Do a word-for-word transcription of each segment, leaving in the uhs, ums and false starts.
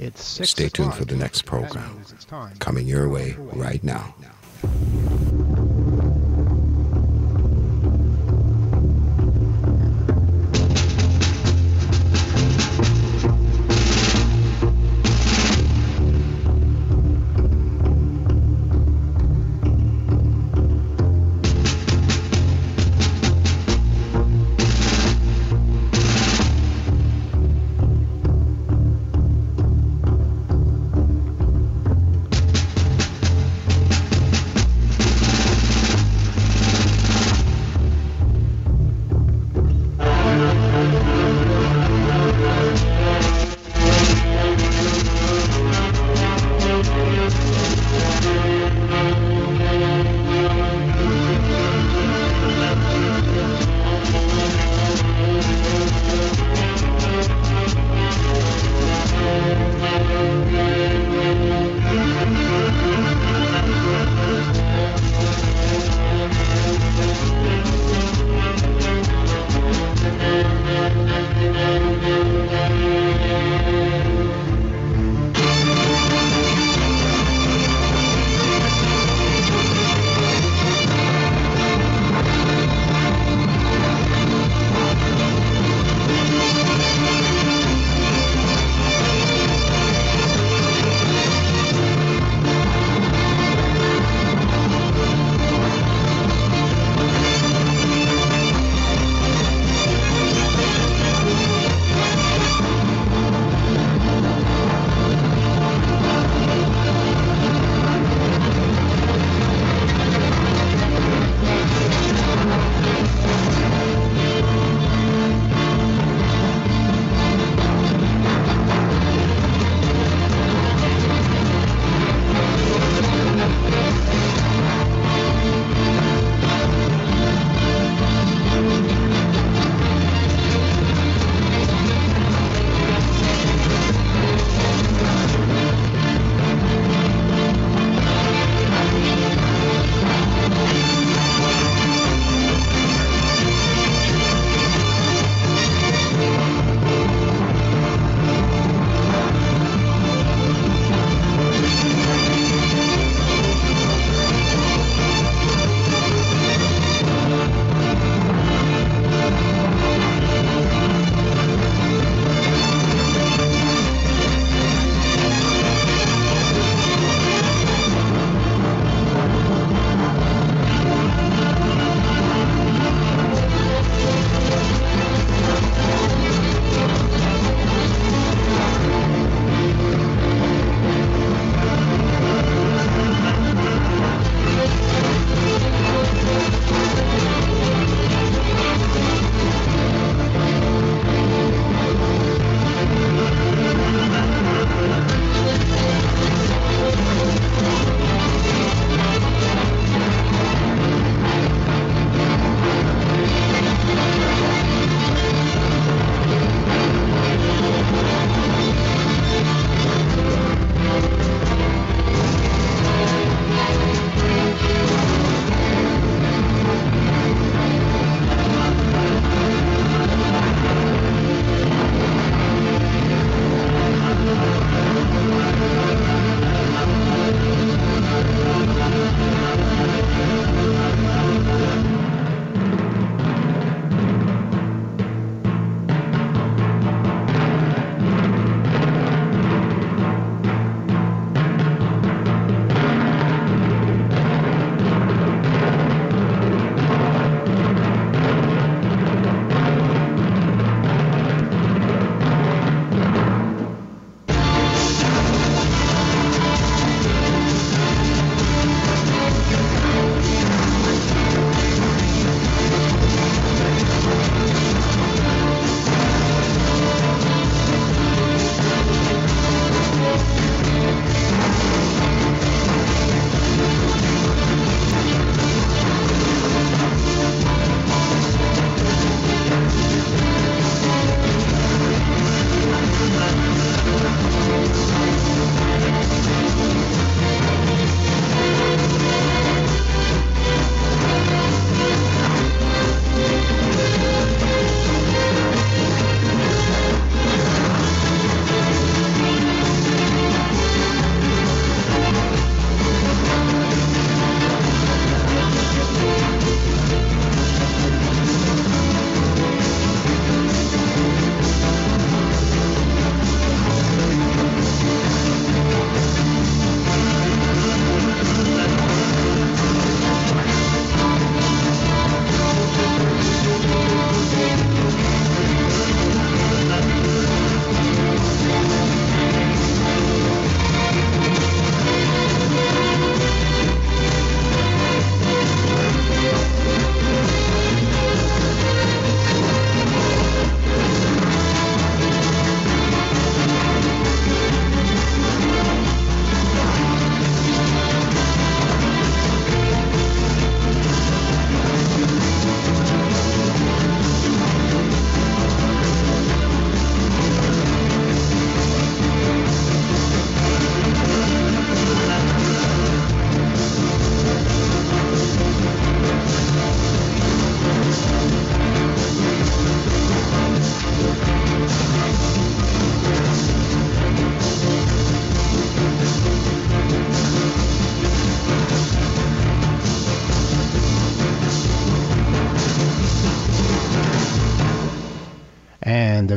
It's six Stay tuned o'clock. for the next That program, means it's time. coming your way right now.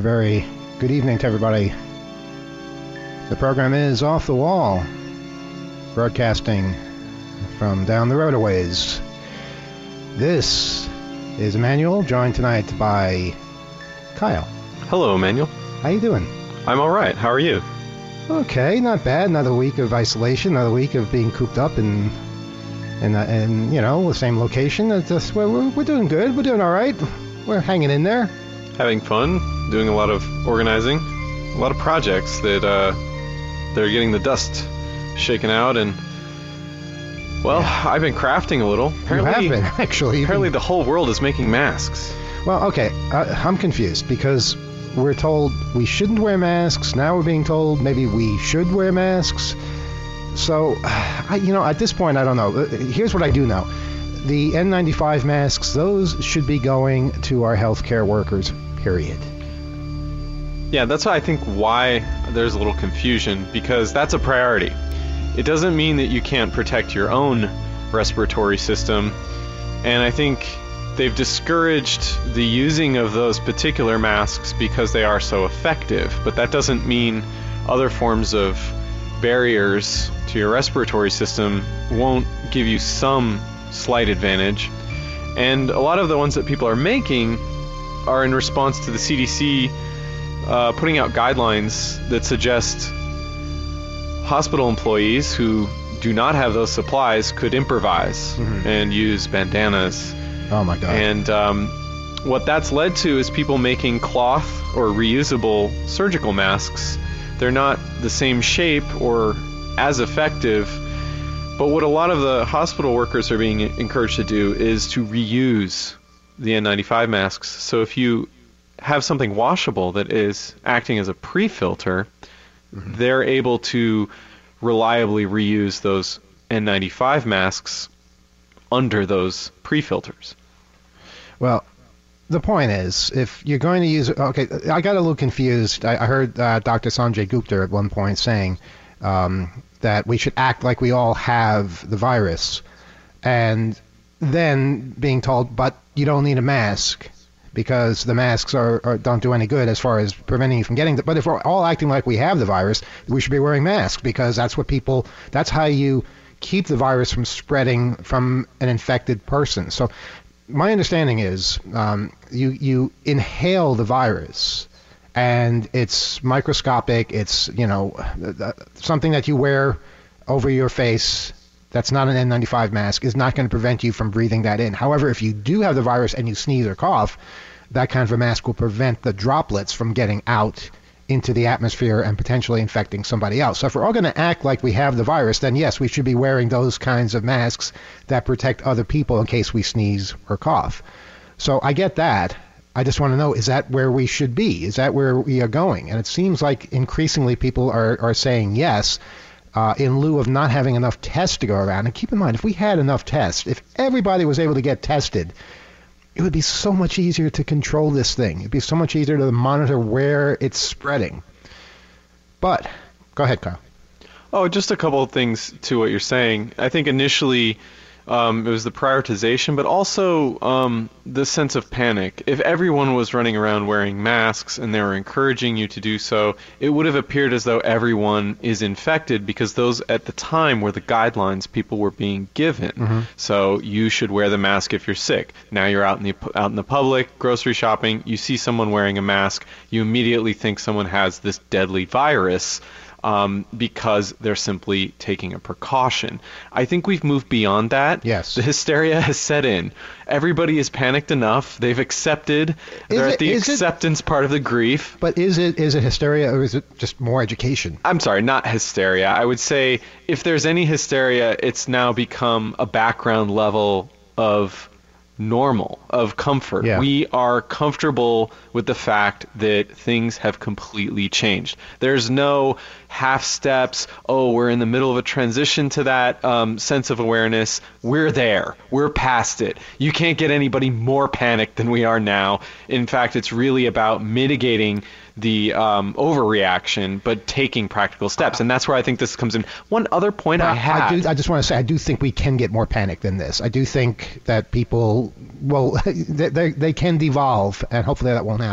very good evening to everybody. The program is Off the Wall, broadcasting from down the road a ways. This is Emmanuel, joined tonight by Kyle. Hello, Emmanuel. How you doing? I'm all right. How are you? Okay, not bad. Another week of isolation, another week of being cooped up in, in, uh, in you know, the same location. It's just, we're, we're, we're doing good. We're doing all right. We're hanging in there. Having fun, doing a lot of organizing, a lot of projects that uh, they're getting the dust shaken out, and well, yeah. I've been crafting a little. Apparently, you have been, actually. Apparently, the whole world is making masks. Well, okay, uh, I'm confused because we're told we shouldn't wear masks. Now we're being told maybe we should wear masks. So, I, you know, at this point, I don't know. Here's what I do know. The N ninety-five masks, those should be going to our healthcare workers, period. Yeah, that's why I think why there's a little confusion, because that's a priority. It doesn't mean that you can't protect your own respiratory system, and I think they've discouraged the using of those particular masks because they are so effective, but that doesn't mean other forms of barriers to your respiratory system won't give you some slight advantage. And a lot of the ones that people are making are in response to the C D C uh, putting out guidelines that suggest hospital employees who do not have those supplies could improvise mm-hmm. and use bandanas. Oh my God. And um, what that's led to is people making cloth or reusable surgical masks. They're not the same shape or as effective, but what a lot of the hospital workers are being encouraged to do is to reuse the N ninety-five masks. So if you have something washable that is acting as a pre-filter, mm-hmm. they're able to reliably reuse those N ninety-five masks under those pre-filters. Well, the point is, if you're going to use... Okay, I got a little confused. I, I heard uh, Doctor Sanjay Gupta at one point saying um, that we should act like we all have the virus, and then being told, but you don't need a mask because the masks are, are don't do any good as far as preventing you from getting it. But if we're all acting like we have the virus, we should be wearing masks because that's what people... That's how you keep the virus from spreading from an infected person. So my understanding is um, you you inhale the virus, and it's microscopic. It's, you know, something that you wear over your face that's not an N ninety-five mask is not going to prevent you from breathing that in. However, if you do have the virus and you sneeze or cough, that kind of a mask will prevent the droplets from getting out into the atmosphere and potentially infecting somebody else. So if we're all going to act like we have the virus, then yes, we should be wearing those kinds of masks that protect other people in case we sneeze or cough. So I get that. I just want to know, is that where we should be? Is that where we are going? And it seems like increasingly people are, are saying yes, uh, in lieu of not having enough tests to go around. And keep in mind, if we had enough tests, if everybody was able to get tested, it would be so much easier to control this thing. It'd be so much easier to monitor where it's spreading. But, go ahead, Kyle. Oh, just a couple of things to what you're saying. I think initially um, it was the prioritization, but also um, the sense of panic. If everyone was running around wearing masks and they were encouraging you to do so, it would have appeared as though everyone is infected because those at the time were the guidelines people were being given. Mm-hmm. So you should wear the mask if you're sick. Now you're out in the out in the public, grocery shopping, you see someone wearing a mask, you immediately think someone has this deadly virus. Um, because they're simply taking a precaution. I think we've moved beyond that. Yes. The hysteria has set in. Everybody is panicked enough. They've accepted. Is they're it, at the acceptance it, part of the grief. But is it is it hysteria or is it just more education? I'm sorry, not hysteria. I would say if there's any hysteria, it's now become a background level of normal, of comfort. Yeah. We are comfortable with the fact that things have completely changed. There's no half steps, oh, we're in the middle of a transition to that um, sense of awareness. We're there. We're past it. You can't get anybody more panicked than we are now. In fact, it's really about mitigating the um, overreaction, but taking practical steps. And that's where I think this comes in. One other point I, I had. I, do, I just want to say, I do think we can get more panicked than this. I do think that people, well, they, they, they can devolve, and hopefully that won't happen.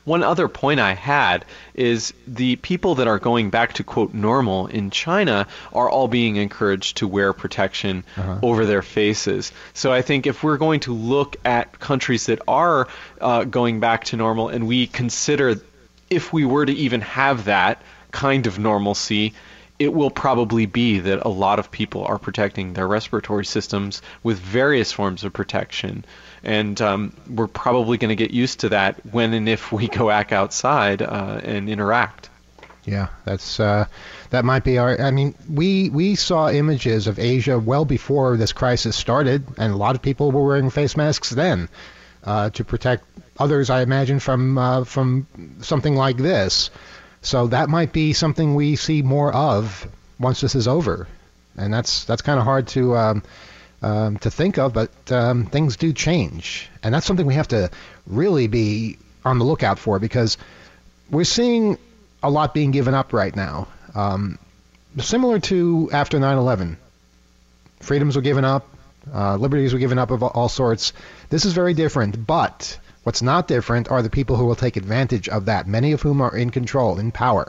One other point I had is the people that are going back to, quote, normal in China are all being encouraged to wear protection uh-huh. over their faces. So I think if we're going to look at countries that are uh, going back to normal, and we consider if we were to even have that kind of normalcy, it will probably be that a lot of people are protecting their respiratory systems with various forms of protection. And um, we're probably going to get used to that when and if we go back outside uh, and interact. Yeah, that's uh, that might be our. I mean, we we saw images of Asia well before this crisis started, and a lot of people were wearing face masks then uh, to protect others, I imagine, from uh, from something like this. So that might be something we see more of once this is over, and that's that's kind of hard to. Um, Um, to think of, but um, things do change. And that's something we have to really be on the lookout for, because we're seeing a lot being given up right now. Um, similar to after nine eleven. Freedoms were given up, uh, liberties were given up of all sorts. This is very different, but what's not different are the people who will take advantage of that, many of whom are in control, in power.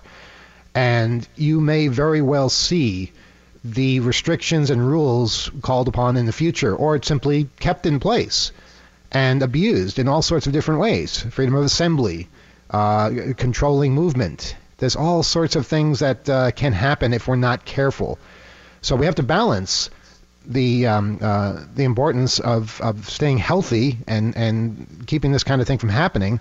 And you may very well see the restrictions and rules called upon in the future, or it's simply kept in place and abused in all sorts of different ways. Freedom of assembly, uh, controlling movement. There's all sorts of things that uh, can happen if we're not careful. So we have to balance the um, uh, the importance of, of staying healthy and, and keeping this kind of thing from happening,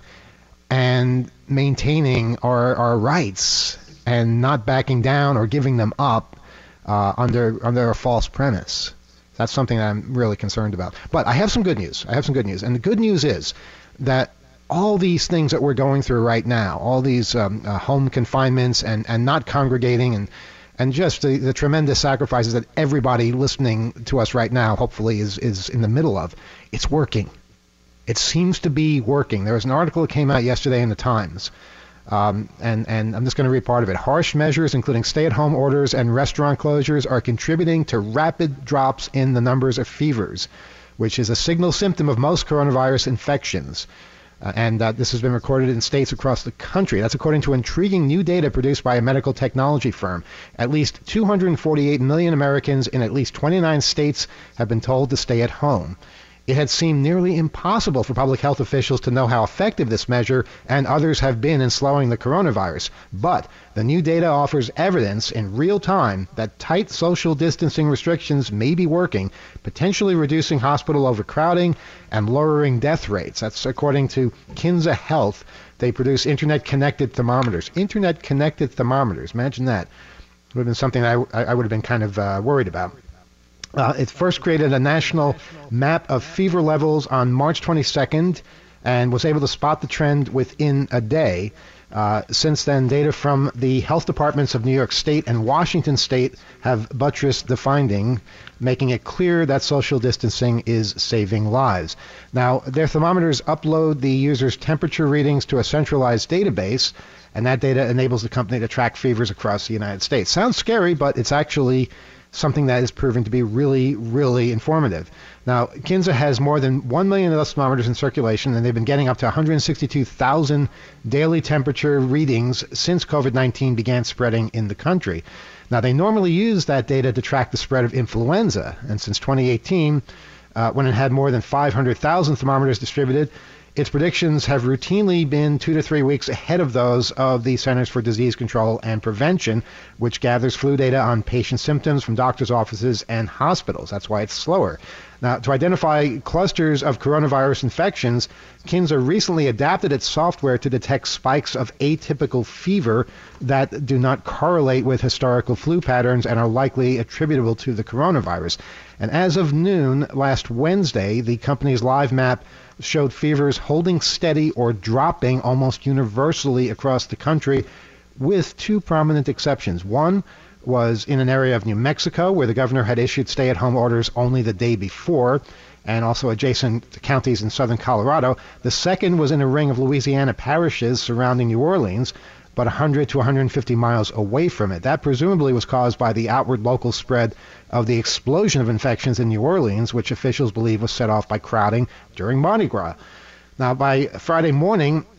and maintaining our, our rights and not backing down or giving them up Uh, under under a false premise. That's something that I'm really concerned about. But I have some good news. I have some good news. And the good news is that all these things that we're going through right now, all these um, uh, home confinements and, and not congregating, and and just the, the tremendous sacrifices that everybody listening to us right now hopefully is, is in the middle of, it's working. It seems to be working. There was an article that came out yesterday in the Times. Um, and, and I'm just going to read part of it. Harsh measures, including stay-at-home orders and restaurant closures, are contributing to rapid drops in the numbers of fevers, which is a signal symptom of most coronavirus infections. Uh, and uh, this has been recorded in states across the country. That's according to intriguing new data produced by a medical technology firm. At least two hundred forty-eight million Americans in at least twenty-nine states have been told to stay at home. It had seemed nearly impossible for public health officials to know how effective this measure and others have been in slowing the coronavirus. But the new data offers evidence in real time that tight social distancing restrictions may be working, potentially reducing hospital overcrowding and lowering death rates. That's according to Kinza Health. They produce internet-connected thermometers. Internet-connected thermometers. Imagine that. It would have been something I, I would have been kind of uh, worried about. Uh, it first created a national map of fever levels on March twenty-second and was able to spot the trend within a day. Uh, since then, data from the health departments of New York State and Washington State have buttressed the finding, making it clear that social distancing is saving lives. Now, their thermometers upload the user's temperature readings to a centralized database, and that data enables the company to track fevers across the United States. Sounds scary, but it's actually something that is proven to be really, really informative. Now, Kinza has more than one million of those thermometers in circulation, and they've been getting up to one hundred sixty-two thousand daily temperature readings since COVID nineteen began spreading in the country. Now, they normally use that data to track the spread of influenza, and since twenty eighteen, uh, when it had more than five hundred thousand thermometers distributed, its predictions have routinely been two to three weeks ahead of those of the Centers for Disease Control and Prevention, which gathers flu data on patient symptoms from doctors' offices and hospitals. That's why it's slower. Now, to identify clusters of coronavirus infections, Kinza recently adapted its software to detect spikes of atypical fever that do not correlate with historical flu patterns and are likely attributable to the coronavirus. And as of noon last Wednesday, the company's live map showed fevers holding steady or dropping almost universally across the country, with two prominent exceptions. One was in an area of New Mexico, where the governor had issued stay-at-home orders only the day before, and also adjacent counties in southern Colorado. The second was in a ring of Louisiana parishes surrounding New Orleans, but one hundred to one hundred fifty miles away from it. That presumably was caused by the outward local spread of the explosion of infections in New Orleans, which officials believe was set off by crowding during Mardi Gras. Now, by Friday morning,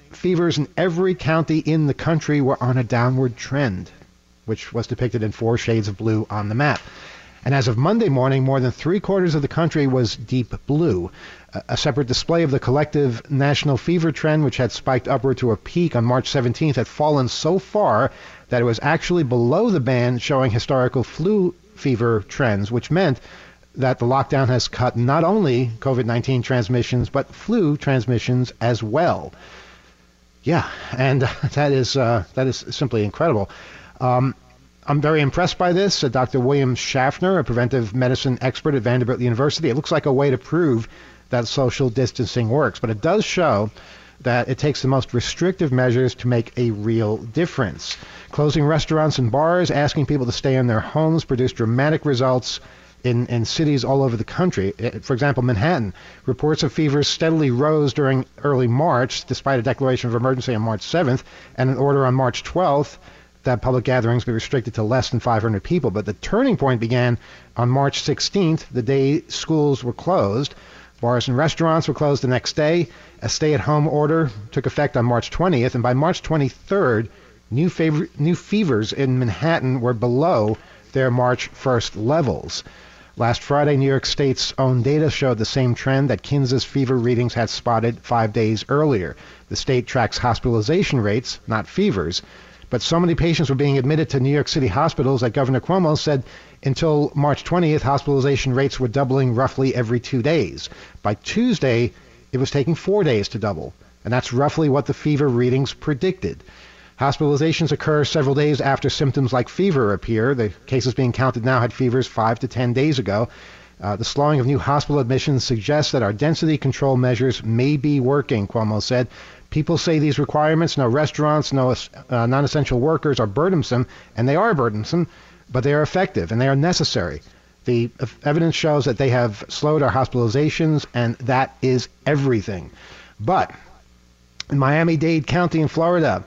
fevers in every county in the country were on a downward trend, which was depicted in four shades of blue on the map. And as of Monday morning, more than three-quarters of the country was deep blue. A separate display of the collective national fever trend, which had spiked upward to a peak on March seventeenth, had fallen so far that it was actually below the band showing historical flu fever trends, which meant that the lockdown has cut not only COVID nineteen transmissions, but flu transmissions as well. Yeah, and that is uh, that is simply incredible. Um, I'm very impressed by this. Uh, Doctor William Schaffner, a preventive medicine expert at Vanderbilt University, it looks like a way to prove that social distancing works, but it does show that it takes the most restrictive measures to make a real difference. Closing restaurants and bars, asking people to stay in their homes produced dramatic results in, in cities all over the country. For example, Manhattan, reports of fevers steadily rose during early March, despite a declaration of emergency on March seventh and an order on March twelfth that public gatherings be restricted to less than five hundred people. But the turning point began on March sixteenth, the day schools were closed. Bars and restaurants were closed the next day. A stay-at-home order took effect on March twentieth, and by March twenty-third, new, favor- new fevers in Manhattan were below their March first levels. Last Friday, New York State's own data showed the same trend that Kansas fever readings had spotted five days earlier. The state tracks hospitalization rates, not fevers. But so many patients were being admitted to New York City hospitals that Governor Cuomo said until March twentieth, hospitalization rates were doubling roughly every two days. By Tuesday, it was taking four days to double, and that's roughly what the fever readings predicted. Hospitalizations occur several days after symptoms like fever appear. The cases being counted now had fevers five to ten days ago. Uh, the slowing of new hospital admissions suggests that our density control measures may be working, Cuomo said. People say these requirements, no restaurants, no uh, non-essential workers, are burdensome, and they are burdensome, but they are effective and they are necessary. The evidence shows that they have slowed our hospitalizations, and that is everything. But in Miami-Dade County in Florida,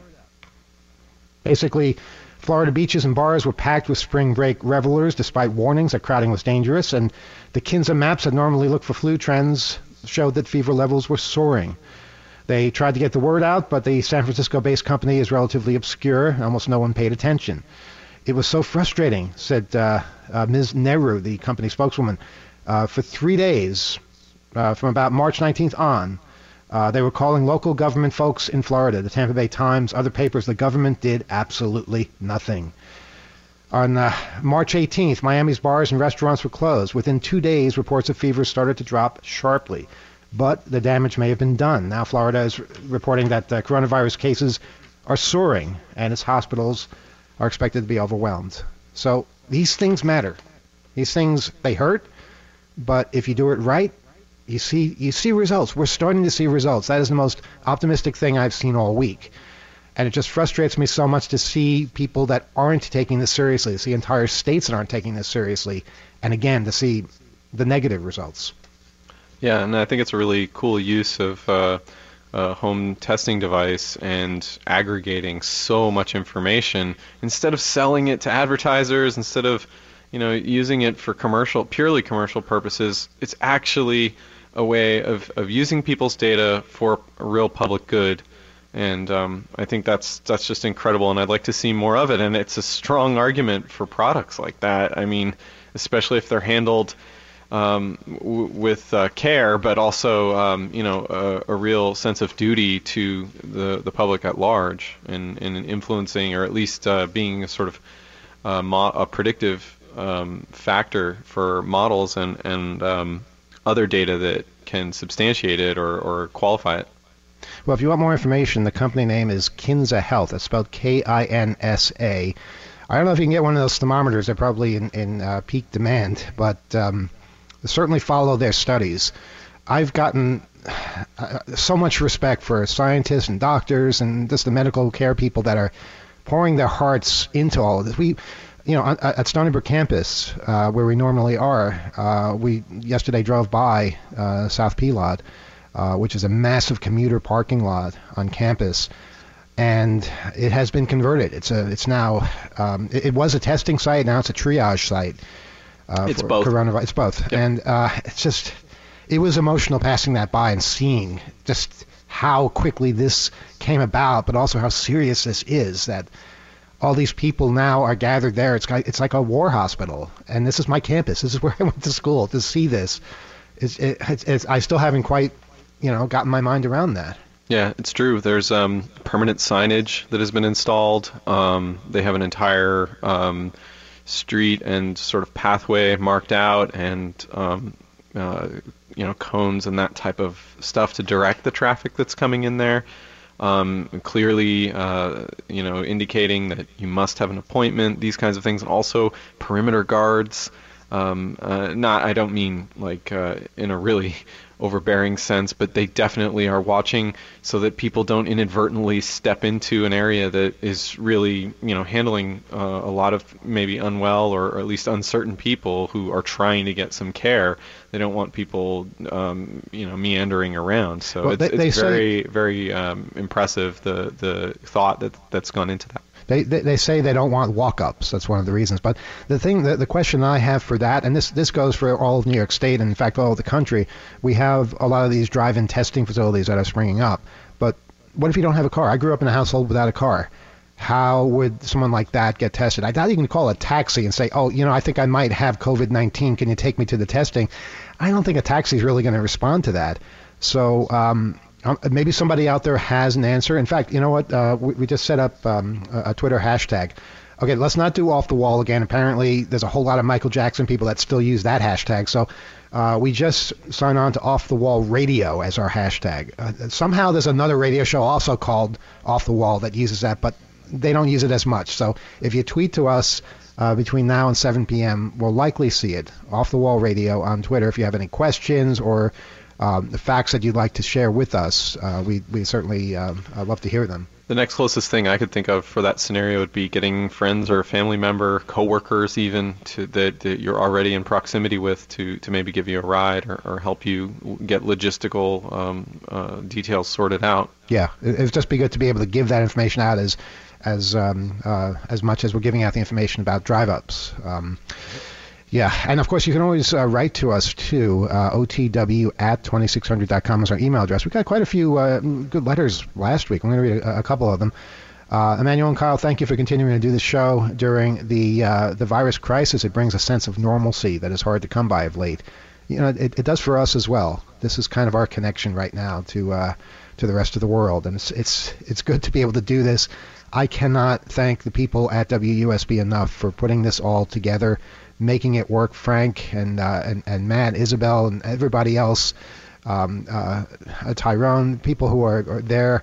basically, Florida beaches and bars were packed with spring break revelers despite warnings that crowding was dangerous, and the Kinza maps that normally look for flu trends showed that fever levels were soaring. They tried to get the word out, but the San Francisco-based company is relatively obscure. Almost no one paid attention. It was so frustrating, said uh, uh, Miz Nehru, the company spokeswoman. Uh, for three days, uh, from about March nineteenth on, uh, they were calling local government folks in Florida, the Tampa Bay Times, other papers. The government did absolutely nothing. On uh, March eighteenth, Miami's bars and restaurants were closed. Within two days, reports of fever started to drop sharply. But the damage may have been done. Now Florida is reporting that uh, coronavirus cases are soaring, and its hospitals are expected to be overwhelmed. So these things matter. These things, they hurt, but if you do it right, you see you see results. We're starting to see results. That is the most optimistic thing I've seen all week. And it just frustrates me so much to see people that aren't taking this seriously, to see entire states that aren't taking this seriously, and again, to see the negative results. Yeah, and I think it's a really cool use of uh, a home testing device and aggregating so much information instead of selling it to advertisers, instead of, you know, using it for commercial, purely commercial purposes. It's actually a way of, of using people's data for a real public good, and um, I think that's that's just incredible, and I'd like to see more of it. And it's a strong argument for products like that. I mean, especially if they're handled Um, w- with uh, care, but also, um, you know, a, a real sense of duty to the, the public at large, and, and influencing, or at least uh, being a sort of uh, mo- a predictive um, factor for models and, and um, other data that can substantiate it or, or qualify it. Well, if you want more information, the company name is Kinsa Health. It's spelled K I N S A. I don't know if you can get one of those thermometers. They're probably in, in uh, peak demand, but um, certainly follow their studies. I've gotten uh, so much respect for scientists and doctors and just the medical care people that are pouring their hearts into all of this. We, you know, at, at Stony Brook campus, uh, where we normally are, uh, we yesterday drove by uh, South P lot, uh, which is a massive commuter parking lot on campus, and it has been converted. It's a, it's now, um, it, it was a testing site. Now it's a triage site. Uh, it's for both. Coronavirus. It's both. Yep. And uh, it's just, it was emotional passing that by and seeing just how quickly this came about, but also how serious this is, that all these people now are gathered there. It's like, it's like a war hospital, and this is my campus. This is where I went to school. To see this, it's, it, it's, it's, I still haven't quite, you know, gotten my mind around that. Yeah, it's true. There's um, permanent signage that has been installed. Um, they have an entire um, street and sort of pathway marked out, and um, uh, you know, cones and that type of stuff to direct the traffic that's coming in there. Um, clearly, uh, you know, indicating that you must have an appointment, these kinds of things. Also, perimeter guards. Um, uh, not, I don't mean like uh, in a really overbearing sense, but they definitely are watching so that people don't inadvertently step into an area that is really, you know, handling uh, a lot of maybe unwell or, or at least uncertain people who are trying to get some care. They don't want people, um, you know, meandering around. So well, it's, they, they it's very, say, very um, impressive, the the thought that that's gone into that. They, they they say they don't want walk-ups. That's one of the reasons. But the thing, the, the question I have for that, and this this goes for all of New York State, and in fact all of the country, we have a lot of these drive-in testing facilities that are springing up. But what if you don't have a car? I grew up in a household without a car. How would someone like that get tested? I doubt you can call a taxi and say, oh, you know, I think I might have COVID nineteen. Can you take me to the testing? I don't think a taxi is really going to respond to that. So um, maybe somebody out there has an answer. In fact, you know what? Uh, we, we just set up um, a, a Twitter hashtag. Okay, let's not do off the wall again. Apparently, there's a whole lot of Michael Jackson people that still use that hashtag. So uh, we just signed on to Off the Wall Radio as our hashtag. Uh, somehow there's another radio show also called Off the Wall that uses that, but they don't use it as much. So if you tweet to us uh, between now and seven p.m., we'll likely see it. Off the Wall Radio on Twitter. If you have any questions or um, the facts that you'd like to share with us, uh, we we certainly um, uh, love to hear them. The next closest thing I could think of for that scenario would be getting friends or a family member, coworkers even, to that, that you're already in proximity with to, to maybe give you a ride or, or help you get logistical um, uh, details sorted out. Yeah, it would just be good to be able to give that information out as as um, uh, as much as we're giving out the information about drive-ups. Um, Yeah, and of course you can always uh, write to us too. Uh, O T W at twenty-six hundred dot com is our email address. We got quite a few uh, good letters last week. I'm going to read a, a couple of them. Uh, Emmanuel and Kyle, thank you for continuing to do the show during the uh, the virus crisis. It brings a sense of normalcy that is hard to come by of late. You know, it, it does for us as well. This is kind of our connection right now to uh, to the rest of the world, and it's it's it's good to be able to do this. I cannot thank the people at W U S B enough for putting this all together, making it work. Frank and uh, and, and Matt, Isabel, and everybody else, um, uh, Tyrone, people who are, are there,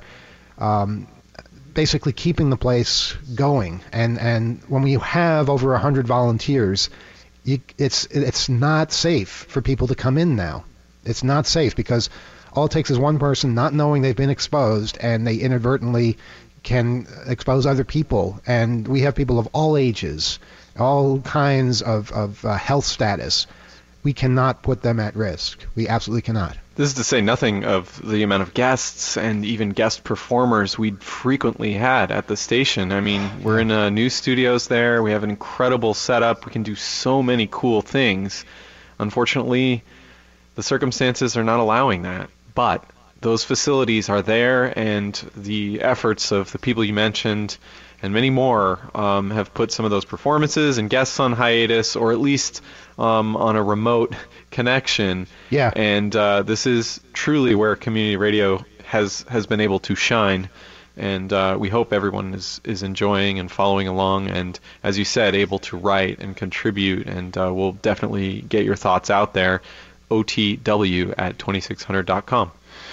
um, basically keeping the place going. And, and when we have over one hundred volunteers, you, it's it's not safe for people to come in now. It's not safe because all it takes is one person not knowing they've been exposed, and they inadvertently can expose other people. And we have people of all ages, all kinds of, of uh, health status. We cannot put them at risk. We absolutely cannot. This is to say nothing of the amount of guests and even guest performers we frequently had at the station. I mean, we're in uh, new studios there. We have an incredible setup. We can do so many cool things. Unfortunately, the circumstances are not allowing that. But those facilities are there, and the efforts of the people you mentioned and many more um, have put some of those performances and guests on hiatus, or at least um, on a remote connection. Yeah. And uh, this is truly where community radio has has been able to shine. And uh, we hope everyone is, is enjoying and following along, and, as you said, able to write and contribute. And uh, we'll definitely get your thoughts out there. O T W at twenty-six hundred dot com.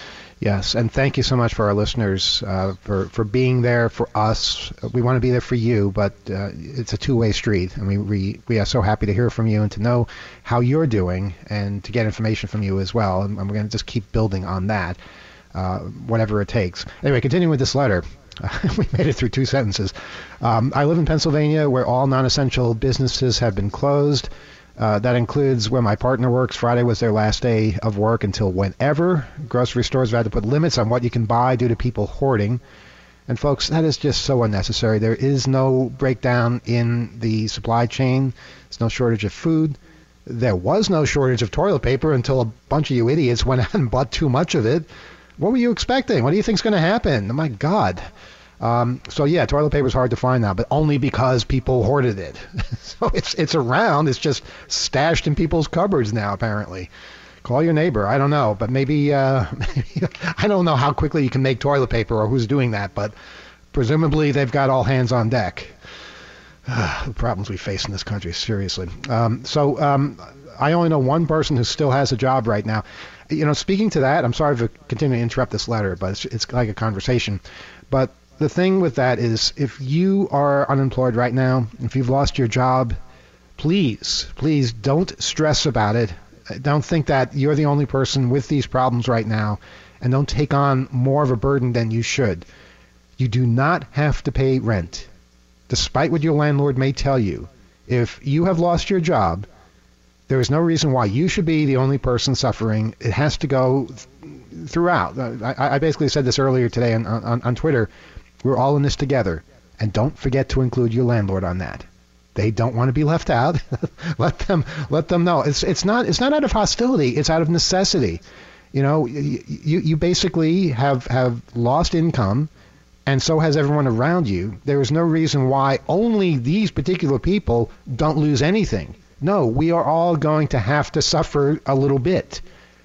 Yes, and thank you so much for our listeners uh, for, for being there for us. We want to be there for you, but uh, it's a two-way street, and we, we we are so happy to hear from you and to know how you're doing and to get information from you as well, and, and we're going to just keep building on that, uh, whatever it takes. Anyway, continuing with this letter. We made it through two sentences. Um, I live in Pennsylvania, where all non-essential businesses have been closed. Uh, that includes where my partner works. Friday was their last day of work until whenever. Grocery stores have had to put limits on what you can buy due to people hoarding. And folks, that is just so unnecessary. There is no breakdown in the supply chain. There's no shortage of food. There was no shortage of toilet paper until a bunch of you idiots went out and bought too much of it. What were you expecting? What do you think's going to happen? Oh, my God. Um, so, yeah, toilet paper is hard to find now, but only because people hoarded it. So it's it's around. It's just stashed in people's cupboards now, apparently. Call your neighbor. I don't know, but maybe, uh, maybe I don't know how quickly you can make toilet paper or who's doing that, but presumably they've got all hands on deck. The problems we face in this country, seriously. Um, so um, I only know one person who still has a job right now. You know, speaking to that, I'm sorry for continuing to interrupt this letter, but it's, it's like a conversation. But the thing with that is, if you are unemployed right now, if you've lost your job, please, please don't stress about it. Don't think that you're the only person with these problems right now, and don't take on more of a burden than you should. You do not have to pay rent, despite what your landlord may tell you. If you have lost your job, there is no reason why you should be the only person suffering. It has to go th- throughout. I, I basically said this earlier today on, on, on Twitter. We're all in this together, and don't forget to include your landlord on that. They don't want to be left out. let them let them know. It's it's not it's not out of hostility. It's out of necessity. You know, you you basically have have lost income, and so has everyone around you. There is no reason why only these particular people don't lose anything. No, we are all going to have to suffer a little bit.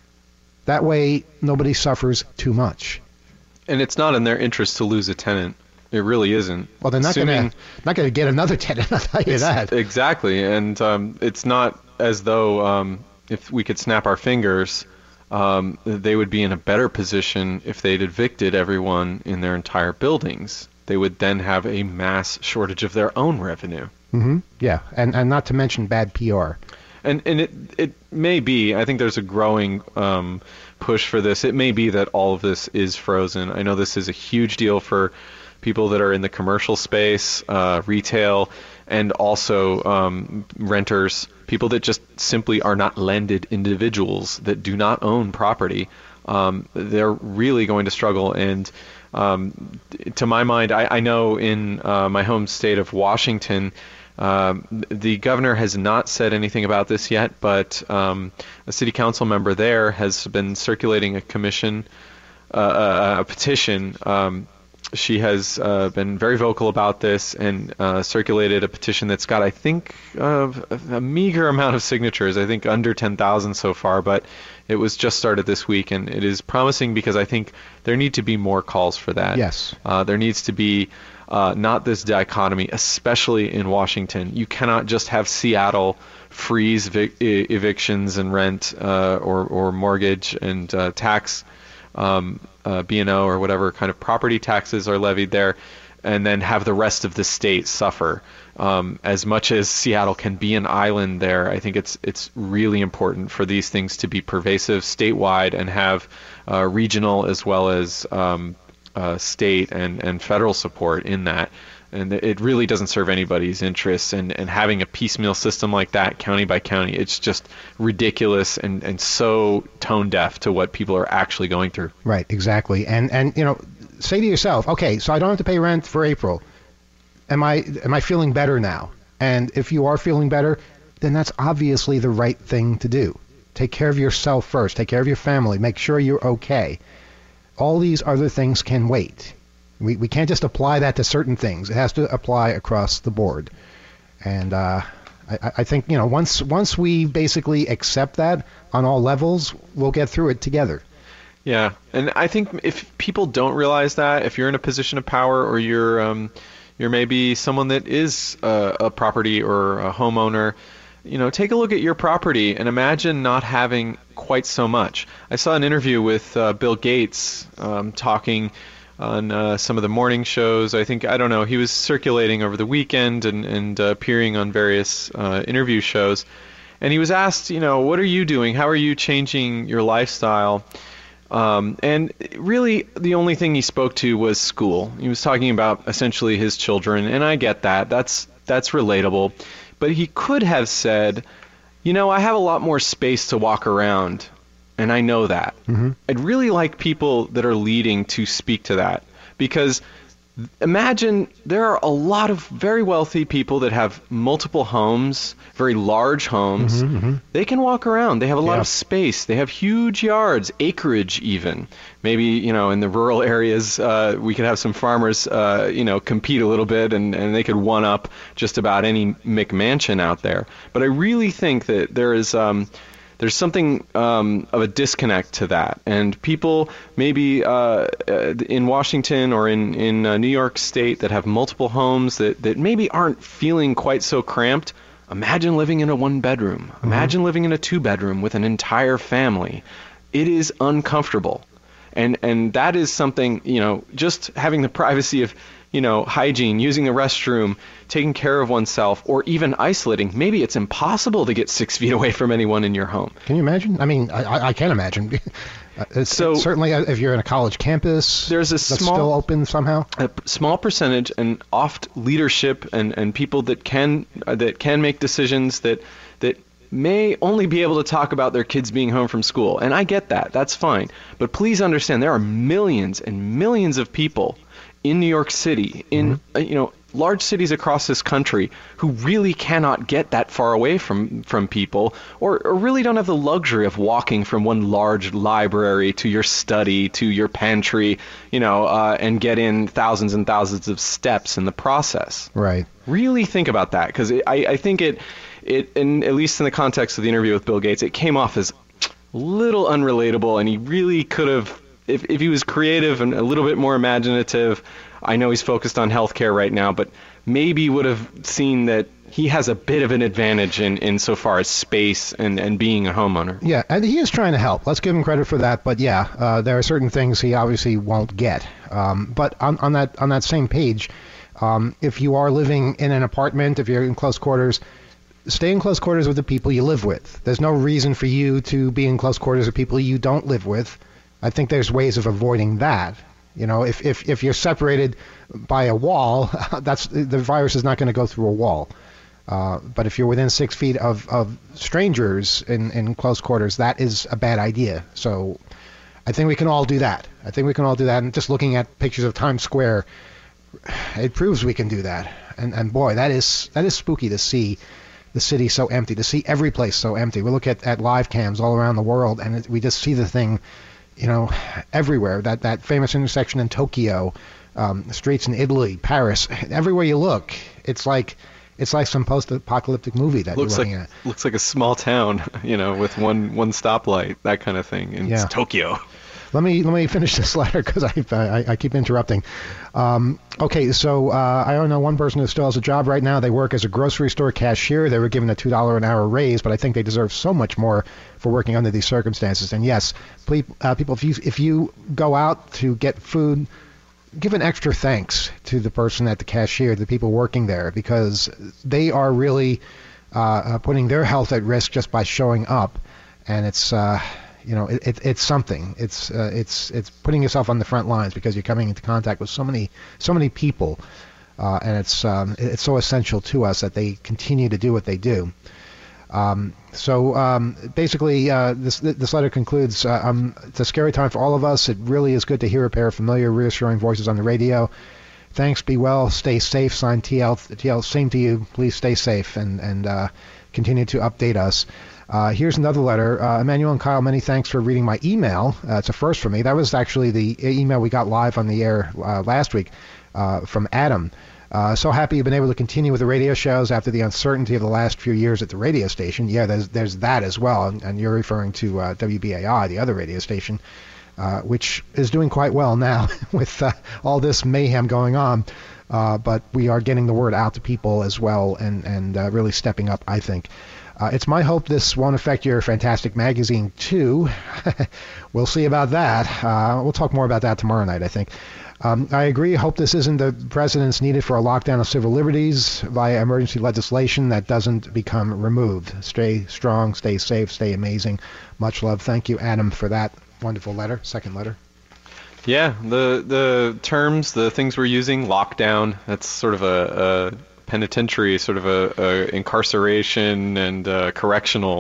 That way, nobody suffers too much. And it's not in their interest to lose a tenant. It really isn't. Well, they're not going to not going to get another tenant. I'll tell you that. Exactly, and um, it's not as though um, if we could snap our fingers, um, they would be in a better position if they'd evicted everyone in their entire buildings. They would then have a mass shortage of their own revenue. Mm-hmm. Yeah, and and not to mention bad P R. And and it it may be. I think there's a growing um, push for this. It may be that all of this is frozen. I know this is a huge deal for people that are in the commercial space, uh, retail, and also um, renters, people that just simply are not landed individuals that do not own property. Um, they're really going to struggle. And um, to my mind, I, I know in uh, my home state of Washington, um, the governor has not said anything about this yet, but um, a city council member there has been circulating a commission, uh, a, a petition. Um, She has uh, been very vocal about this and uh, circulated a petition that's got, I think, uh, a meager amount of signatures. I think under ten thousand so far, but it was just started this week, and it is promising because I think there need to be more calls for that. Yes. Uh, there needs to be uh, not this dichotomy, especially in Washington. You cannot just have Seattle freeze evic- evictions and rent uh, or, or mortgage and uh, tax um Uh, B and O or whatever kind of property taxes are levied there, and then have the rest of the state suffer. Um, as much as Seattle can be an island there, I think it's it's really important for these things to be pervasive statewide and have uh, regional as well as um, uh, state and, and federal support in that. And it really doesn't serve anybody's interests. And, and having a piecemeal system like that, county by county, it's just ridiculous and, and so tone deaf to what people are actually going through. Right, exactly. And, and you know, say to yourself, okay, so I don't have to pay rent for April. Am I am I feeling better now? And if you are feeling better, then that's obviously the right thing to do. Take care of yourself first. Take care of your family. Make sure you're okay. All these other things can wait. We we can't just apply that to certain things. It has to apply across the board. And uh, I, I think, you know, once once we basically accept that on all levels, we'll get through it together. Yeah, and I think if people don't realize that, if you're in a position of power or you're um, you're maybe someone that is a, a property or a homeowner, you know, take a look at your property and imagine not having quite so much. I saw an interview with uh, Bill Gates um, talking on uh, some of the morning shows. I think, I don't know, he was circulating over the weekend and, and uh, appearing on various uh, interview shows. And he was asked, you know, what are you doing? How are you changing your lifestyle? Um, and really, the only thing he spoke to was school. He was talking about essentially his children, and I get that. That's that's relatable. But he could have said, you know, I have a lot more space to walk around, and I know that. Mm-hmm. I'd really like people that are leading to speak to that, because Imagine there are a lot of very wealthy people that have multiple homes, very large homes. Mm-hmm, mm-hmm. They can walk around. They have a lot Yeah. of space. They have huge yards, acreage even. Maybe, you know, in the rural areas, uh, we could have some farmers, uh, you know, compete a little bit, and, and they could one up just about any McMansion out there. But I really think that there is... Um, There's something um, of a disconnect to that, and people maybe uh, uh, in Washington or in in uh, New York State that have multiple homes that, that maybe aren't feeling quite so cramped. Imagine living in a one-bedroom. Mm-hmm. Imagine living in a two-bedroom with an entire family. It is uncomfortable, and and that is something, you know, just having the privacy of, you know, hygiene, using the restroom, taking care of oneself, or even isolating. Maybe it's impossible to get six feet away from anyone in your home. Can you imagine? I mean, I, I- I can imagine. It's, So- it's certainly, uh, if you're in a college campus, There's a that's small- still open somehow. A p- small percentage, and oft leadership and, and people that can uh, that can make decisions that that may only be able to talk about their kids being home from school. And I get that. That's fine. But please understand, there are millions and millions of people in New York City, in uh, you know, large cities across this country, who really cannot get that far away from from people, or, or really don't have the luxury of walking from one large library to your study to your pantry, you know, uh, and get in thousands and thousands of steps in the process. Right. Really think about that, because I, I think it, it, in, at least in the context of the interview with Bill Gates, it came off as a little unrelatable, and he really could have, if, if he was creative and a little bit more imaginative. I know he's focused on healthcare right now, but maybe would have seen that he has a bit of an advantage in, in so far as space and, and being a homeowner. Yeah, and he is trying to help. Let's give him credit for that. But yeah, uh, there are certain things he obviously won't get. Um, but on, on that on that same page, um, if you are living in an apartment, if you're in close quarters, stay in close quarters with the people you live with. There's no reason for you to be in close quarters with people you don't live with. I think there's ways of avoiding that. You know, if, if, if you're separated by a wall, that's the virus is not going to go through a wall. Uh, but if you're within six feet of, of strangers in, in close quarters, that is a bad idea. So I think we can all do that. I think we can all do that. And just looking at pictures of Times Square, it proves we can do that. And and boy, that is that is spooky to see the city so empty, to see every place so empty. We look at, at live cams all around the world, and it, we just see the thing, you know, everywhere. That that famous intersection in Tokyo, um, streets in Italy, Paris, everywhere you look, it's like it's like some post-apocalyptic movie that Looks you're like looking at. looks like a small town, you know, with one one stoplight, that kind of thing. And Yeah. it's Tokyo. Let me let me finish this letter because I, I I keep interrupting. Um, okay, so uh, I only know one person who still has a job right now. They work as a grocery store cashier. They were given a two dollar an hour raise, but I think they deserve so much more for working under these circumstances. And yes, please, uh, people, if you if you go out to get food, give an extra thanks to the person at the cashier, the people working there, because they are really uh, uh, putting their health at risk just by showing up, and it's. Uh, You know, it, it, it's something. It's uh, it's it's putting yourself on the front lines because you're coming into contact with so many so many people, uh, and it's um, it's so essential to us that they continue to do what they do. Um, so um, basically, uh, this this letter concludes. Uh, um, it's a scary time for all of us. It really is good to hear a pair of familiar, reassuring voices on the radio. Thanks. Be well. Stay safe. Signed T L. T L. Same to you. Please stay safe and and uh, continue to update us. Uh, here's another letter. Uh, Emmanuel and Kyle, many thanks for reading my email. Uh, it's a first for me. That was actually the email we got live on the air uh, last week uh, from Adam. Uh, so happy you've been able to continue with the radio shows after the uncertainty of the last few years at the radio station. Yeah, there's there's that as well. And, and you're referring to uh, W B A I, the other radio station, uh, which is doing quite well now with uh, all this mayhem going on. Uh, but we are getting the word out to people as well and, and uh, really stepping up, I think. Uh, it's my hope this won't affect your fantastic magazine, too. We'll see about that. Uh, we'll talk more about that tomorrow night, I think. Um, I agree. Hope this isn't the precedence needed for a lockdown of civil liberties via emergency legislation that doesn't become removed. Stay strong, stay safe, stay amazing. Much love. Thank you, Adam, for that wonderful letter, second letter. Yeah, the the terms, the things we're using, lockdown, that's sort of a, a penitentiary, sort of a, a incarceration and uh, correctional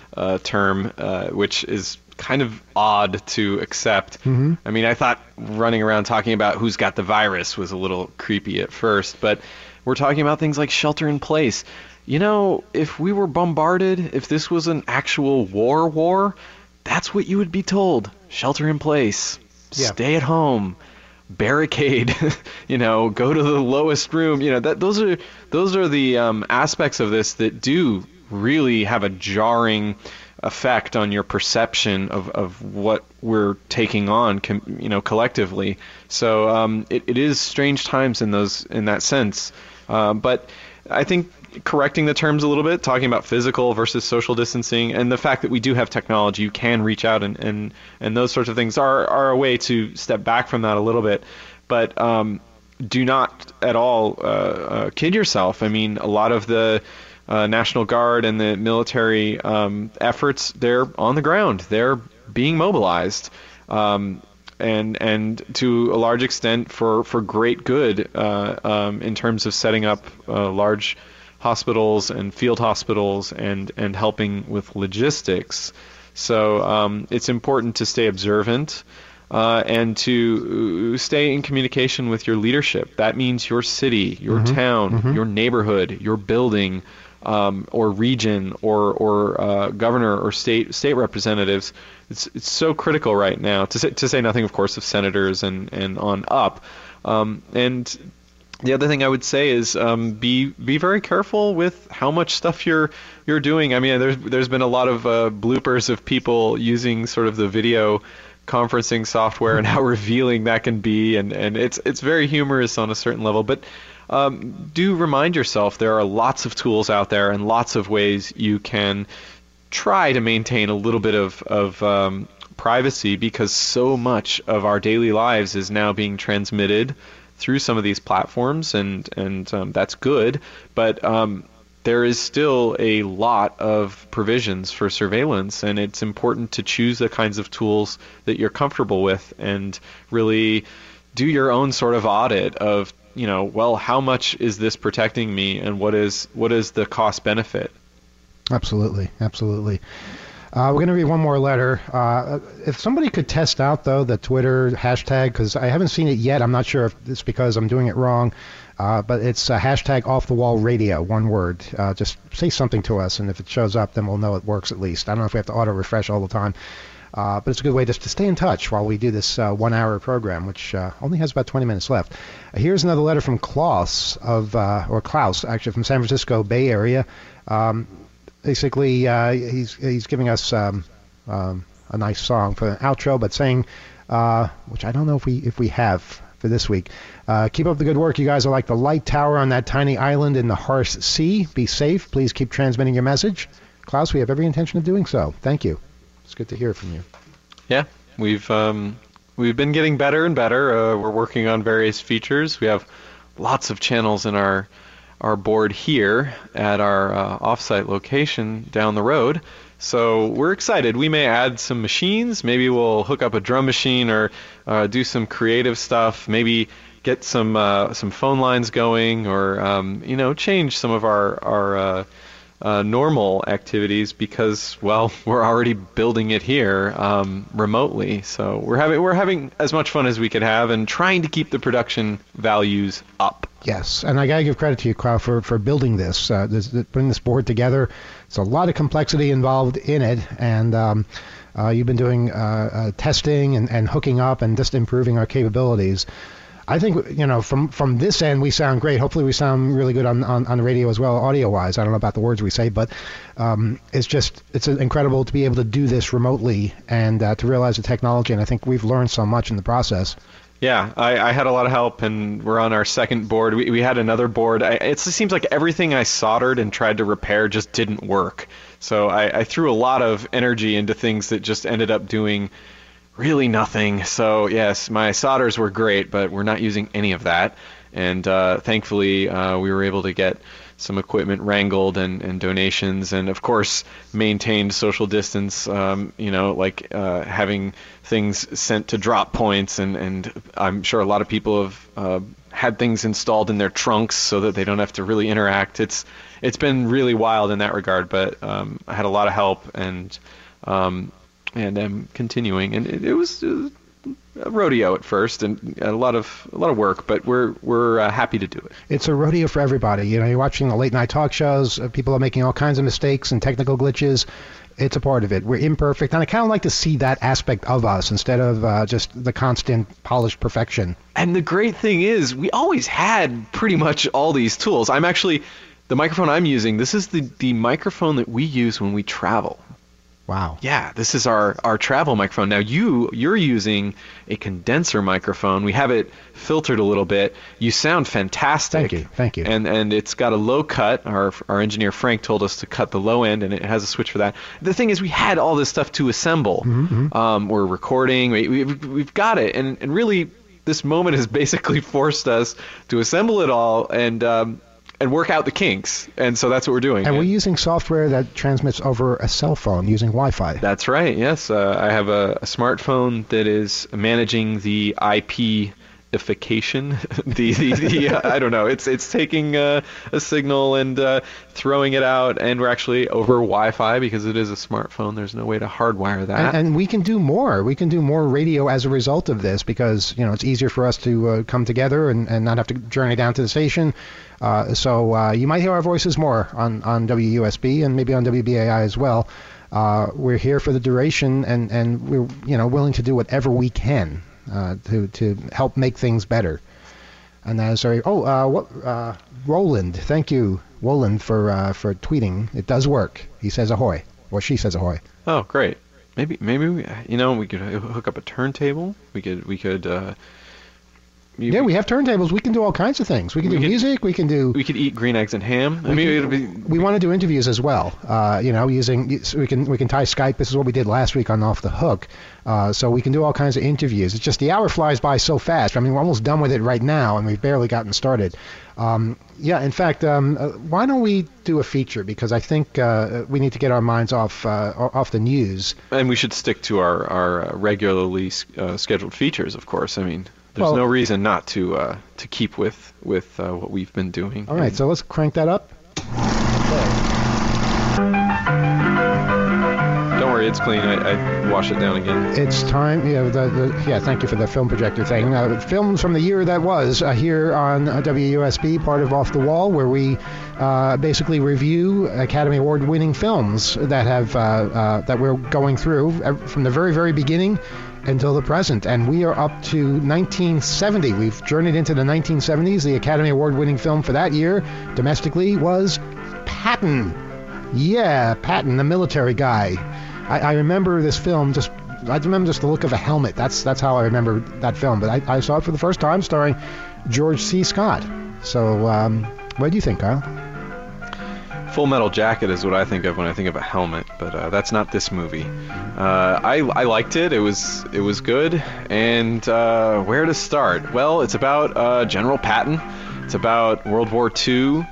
uh, term, uh, which is kind of odd to accept. Mm-hmm. I mean, I thought running around talking about who's got the virus was a little creepy at first, but we're talking about things like shelter in place. You know, if we were bombarded, if this was an actual war war, that's what you would be told. Shelter in place. Yeah. Stay at home. Barricade. You know, go to the lowest room. You know, that those are those are the um, aspects of this that do really have a jarring effect on your perception of, of what we're taking on, com, you know, collectively. So um, it, it is strange times in those in that sense. Uh, but I think correcting the terms a little bit, talking about physical versus social distancing, and the fact that we do have technology, you can reach out and, and, and those sorts of things are, are a way to step back from that a little bit. But um, do not at all uh, uh, kid yourself. I mean, a lot of the uh, National Guard and the military um, efforts, they're on the ground. They're being mobilized. Um, and and to a large extent for, for great good uh, um, in terms of setting up uh, large hospitals and field hospitals and, and helping with logistics. So um, it's important to stay observant uh, and to stay in communication with your leadership. That means your city, your mm-hmm. town, mm-hmm. your neighborhood, your building, um, or region, or or uh, governor or state state representatives. It's it's so critical right now. To say to say nothing, of course, of senators and and on up. Um, and the other thing I would say is um, be be very careful with how much stuff you're you're doing. I mean, there's there's been a lot of uh, bloopers of people using sort of the video conferencing software and how revealing that can be, and, and it's it's very humorous on a certain level. But um, do remind yourself there are lots of tools out there and lots of ways you can try to maintain a little bit of of um, privacy, because so much of our daily lives is now being transmitted through some of these platforms, and and um, that's good, but um, there is still a lot of provisions for surveillance, and it's important to choose the kinds of tools that you're comfortable with and really do your own sort of audit of, you know, well, how much is this protecting me, and what is what is the cost benefit? Absolutely, absolutely. Uh, we're going to read one more letter. Uh, if somebody could test out, though, the Twitter hashtag, because I haven't seen it yet. I'm not sure if it's because I'm doing it wrong, uh, but it's uh, hashtag off the wall radio, one word. Uh, just say something to us, and if it shows up, then we'll know it works at least. I don't know if we have to auto-refresh all the time, uh, but it's a good way just to stay in touch while we do this uh, one-hour program, which uh, only has about twenty minutes left. Uh, here's another letter from Klaus, of, uh, or Klaus, actually, from San Francisco Bay Area. Um, Basically, uh, he's he's giving us um, um, a nice song for an outro, but saying, uh, which I don't know if we if we have for this week. Uh, keep up the good work. You guys are like the light tower on that tiny island in the harsh sea. Be safe. Please keep transmitting your message. Klaus, we have every intention of doing so. Thank you. It's good to hear from you. Yeah, we've um, we've been getting better and better. Uh, we're working on various features. We have lots of channels in our our board here at our uh, offsite location down the road. So we're excited. We may add some machines. Maybe we'll hook up a drum machine or uh, do some creative stuff. Maybe get some uh, some phone lines going, or um, you know, change some of our our uh, uh, normal activities, because, well, we're already building it here um, remotely. So we're having we're having as much fun as we could have, and trying to keep the production values up. Yes, and I got to give credit to you, Klaus, for, for building this, uh, this, putting this board together. It's a lot of complexity involved in it, and um, uh, you've been doing uh, uh, testing and, and hooking up and just improving our capabilities. I think, you know, from, from this end, we sound great. Hopefully we sound really good on, on, on the radio as well, audio-wise. I don't know about the words we say, but um, it's just, it's incredible to be able to do this remotely and uh, to realize the technology, and I think we've learned so much in the process. Yeah, I, I had a lot of help, and we're on our second board. We, we had another board. I, it seems like everything I soldered and tried to repair just didn't work. So I, I threw a lot of energy into things that just ended up doing really nothing. So yes, my solders were great, but we're not using any of that. And uh, thankfully, uh, we were able to get some equipment wrangled and, and donations, and of course maintained social distance, um, you know, like uh, having things sent to drop points, and, and I'm sure a lot of people have uh, had things installed in their trunks so that they don't have to really interact. It's it's been really wild in that regard, but um, I had a lot of help, and um, and I'm continuing. And it, it was a rodeo at first, and a lot of a lot of work, but we're we're uh, happy to do it. It's a rodeo for everybody. You know, you're watching the late night talk shows. Uh, people are making all kinds of mistakes and technical glitches. It's a part of it. We're imperfect, and I kind of like to see that aspect of us instead of uh, just the constant polished perfection. And the great thing is, we always had pretty much all these tools. I'm actually, the microphone I'm using, this is the, the microphone that we use when we travel. Wow. Yeah, this is our, our travel microphone. Now you you're using a condenser microphone. We have it filtered a little bit. You sound fantastic. Thank you. Thank you. And and it's got a low cut. Our our engineer Frank told us to cut the low end, and it has a switch for that. The thing is, we had all this stuff to assemble. Mm-hmm. Um, we're recording. We, we've we've got it, and and really, this moment has basically forced us to assemble it all and. Um, and work out the kinks, and so that's what we're doing. And we're using software that transmits over a cell phone using Wi-Fi. That's right, yes. Uh, I have a, a smartphone that is managing the I P-ification. the, the, the uh, I don't know, it's it's taking uh, a signal and uh, throwing it out, and we're actually over Wi-Fi because it is a smartphone. There's no way to hardwire that. And, and we can do more. We can do more radio as a result of this because, you know, it's easier for us to uh, come together and, and not have to journey down to the station. Uh, so uh, you might hear our voices more on, on W U S B and maybe on W B A I as well. Uh, we're here for the duration, and, and we're you know willing to do whatever we can uh, to to help make things better. And that is very. Oh, uh, what, uh, Roland, thank you, Roland, for uh, for tweeting. It does work. He says ahoy, or she says ahoy. Oh, great. Maybe maybe we, you know we could hook up a turntable. We could we could. Uh, You, yeah, we have turntables. We can do all kinds of things. We can we do could, music. We can do. We could eat green eggs and ham. I we mean, can, it'll be, we want to do interviews as well. Uh, you know, using so we can we can tie Skype. This is what we did last week on Off the Hook. Uh, so we can do all kinds of interviews. It's just the hour flies by so fast. I mean, we're almost done with it right now, and we've barely gotten started. Um, yeah, in fact, um, uh, why don't we do a feature? Because I think uh, we need to get our minds off uh, off the news. And we should stick to our our regularly uh, scheduled features, of course. I mean. There's well, no reason not to uh, to keep with with uh, what we've been doing. All right, and so let's crank that up. Don't worry, it's clean. I, I wash it down again. It's time. Yeah, the, the, yeah. Thank you for the film projector thing. Uh, films from the year that was uh, here on uh, W U S B, part of Off the Wall, where we uh, basically review Academy Award-winning films that have uh, uh, that we're going through from the very, very beginning until the present, and we are up to nineteen seventy. We've journeyed into the nineteen seventies. The Academy Award-winning film for that year, domestically, was Patton. Yeah, Patton, the military guy. I, I remember this film just. I remember just the look of a helmet. That's that's how I remember that film. But I, I saw it for the first time, starring George C. Scott. So, um, what do you think, Kyle? Full Metal Jacket is what I think of when I think of a helmet, but uh, that's not this movie. Uh, I, I liked it. It was it was good. And uh, where to start? Well, it's about uh, General Patton. It's about World War Two.